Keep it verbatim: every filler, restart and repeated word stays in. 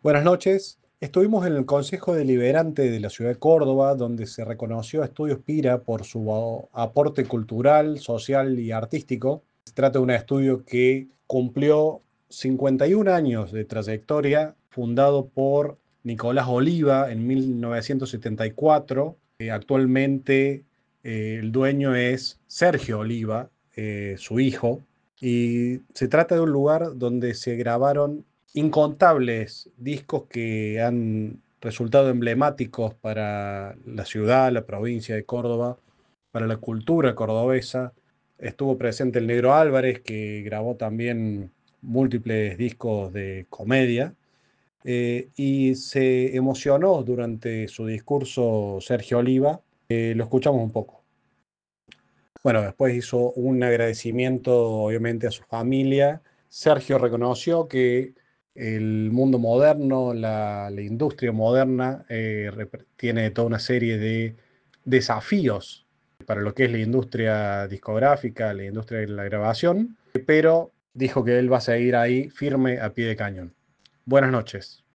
Buenas noches. Estuvimos en el Consejo Deliberante de la Ciudad de Córdoba, donde se reconoció a Estudios Pira por su a- aporte cultural, social y artístico. Se trata de un estudio que cumplió cincuenta y un años de trayectoria, fundado por Nicolás Oliva en mil novecientos setenta y cuatro. Eh, actualmente eh, el dueño es Sergio Oliva, eh, su hijo, y se trata de un lugar donde se grabaron incontables discos que han resultado emblemáticos para la ciudad, la provincia de Córdoba, para la cultura cordobesa. Estuvo presente el Negro Álvarez, que grabó también múltiples discos de comedia, eh, y se emocionó durante su discurso Sergio Oliva. Eh, lo escuchamos un poco. Bueno, después hizo un agradecimiento, obviamente, a su familia. Sergio reconoció que el mundo moderno, la, la industria moderna, eh, rep- tiene toda una serie de desafíos para lo que es la industria discográfica, la industria de la grabación, pero dijo que él va a seguir ahí firme a pie de cañón. Buenas noches.